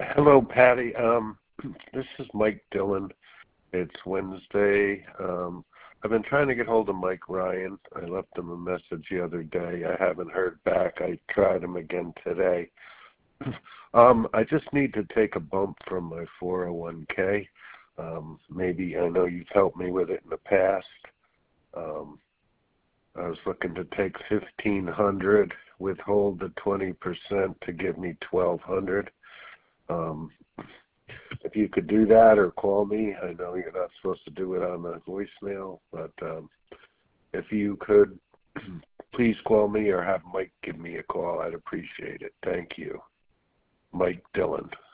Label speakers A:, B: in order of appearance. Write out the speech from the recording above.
A: Hello, Patty. This is Mike Dillon. It's Wednesday. I've been trying to get hold of Mike Ryan. I left him a message the other day. I haven't heard back. I tried him again today. I just need to take a bump from my 401k. Maybe I know you've helped me with it in the past. I was looking to take 1,500, withhold the 20% to give me 1,200. If you could do that or call me, I know you're not supposed to do it on the voicemail, but if you could, please call me or have Mike give me a call. I'd appreciate it. Thank you. Mike Dillon.